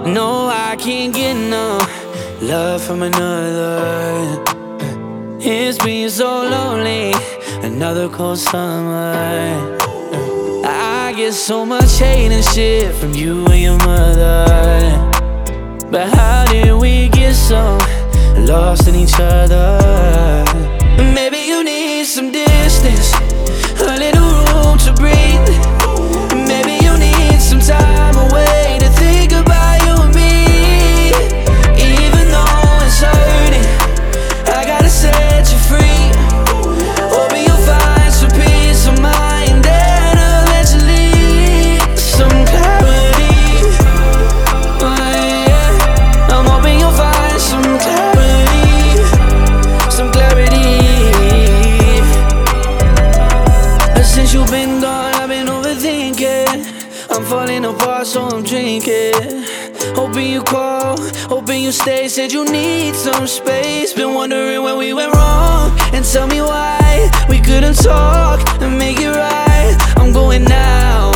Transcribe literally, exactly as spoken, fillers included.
No, I can't get no love from another. It's been so lonely, another cold summer. I get so much hate and shit from you and your mother. But how did we get so lost in each other? Maybe you need some distance, a little room to breathe. Maybe you need some time away to think about you and me. Even though it's hurting, I gotta set you free. Hoping you'll find some peace of mind and eventually some clarity. Oh, yeah. I'm hoping you'll find some clarity, some clarity. Since you've been gone, I've been overthinking. I'm falling apart, so I'm drinking. Hoping you call, hoping you stay. Said you need some space. Been wondering when we went wrong, and tell me why we couldn't talk and make it right. I'm going now,